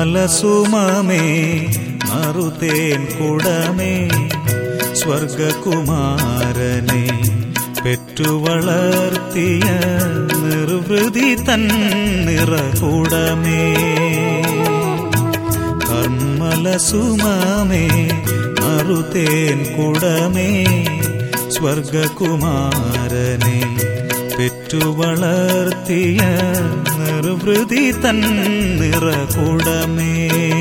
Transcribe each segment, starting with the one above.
കർമ്മലസുമമേ മറുതേൻ കുടമേ സ്വർഗകുമാരനെ പെറ്റുവളർത്തിയ നിർവൃതി തൻ നിറകുടമേ. കർമ്മലസുമമേ മറുതേൻ കുടമേ സ്വർഗകുമാരനെ പെറ്റുവളർത്തിയ നിർവൃതി തൻ നിറകുടമേ.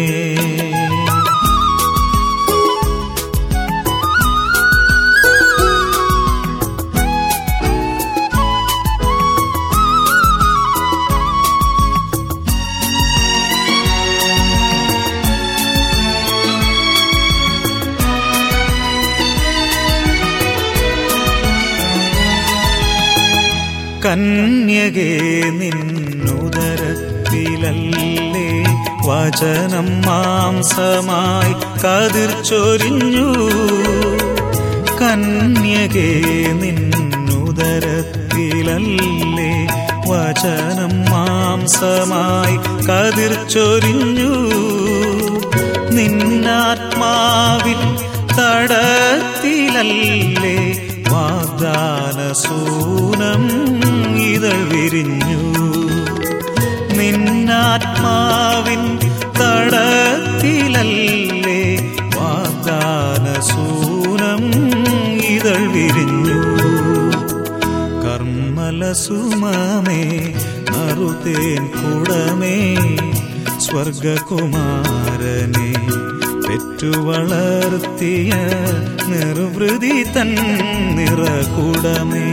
കന്യകേ നിന്നുദരത്തിലല്ലേ വചനം മാംസമായി കതിർ ചൊരിഞ്ഞു. കന്യകേ നിന്നുദരത്തിലല്ലേ വചനം മാംസമായി കതിർ ചൊരിഞ്ഞു. നിന്നാത്മാവിൻ തടത്തിലല്ലേ വാഗ്ദാനസൂനം ഇതൾ വിരിഞ്ഞു. നിന്നാത്മാവിൻ തടത്തിലല്ലേ വാഗ്ദാനസൂനം ഇതൾ വിരിഞ്ഞു. കർമ്മലസുമമേ മറുതേൻ കുടമേ സ്വർഗകുമാരനെ പെറ്റുവളർത്തിയ നിർവൃതി തൻ നിറകുടമേ.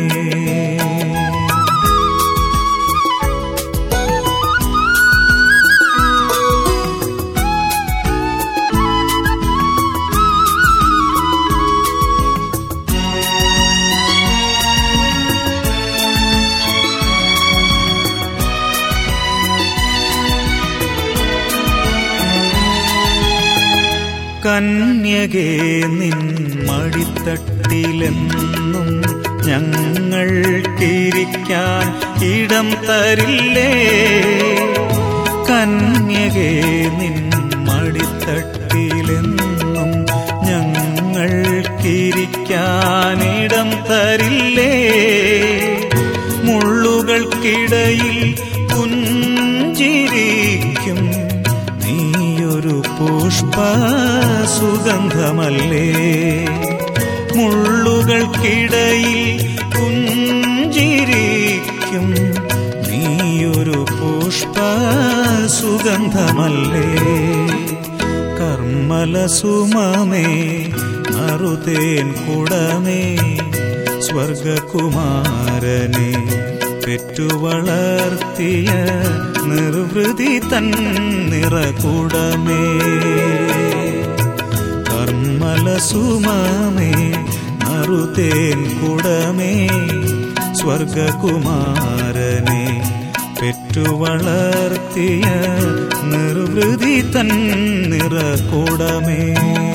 കന്യകേ നിൻ മടിത്തട്ടിലെന്നും ഞങ്ങൾക്കിരിക്കാൻ ഇടം തരില്ലേ. കന്യകേ നിൻ മടിത്തട്ടിലെന്നും ഞങ്ങൾക്കിരിക്കാൻ ഇടം തരില്ലേ. മുള്ളുകൾക്കിടയിൽ പുഞ്ചിരിക്കും നീയൊരു പുഷ്പസുഗന്ധമല്ലേ. മുള്ളുകൾക്കിടയിൽ പുഞ്ചിരിക്കും നീയൊരു പുഷ്പസുഗന്ധമല്ലേ. കർമ്മലസുമമേ മറുതേൻ കുടമേ സ്വർഗകുമാരനെ പെറ്റുവളർത്തിയ നിർവൃതി തൻ നിറകുടമേ. കർമ്മലസുമമേ മറുതേൻ കുടമേ സ്വർഗകുമാരനെ പെറ്റുവളർത്തിയ നിർവൃതി തൻ നിറകുടമേ.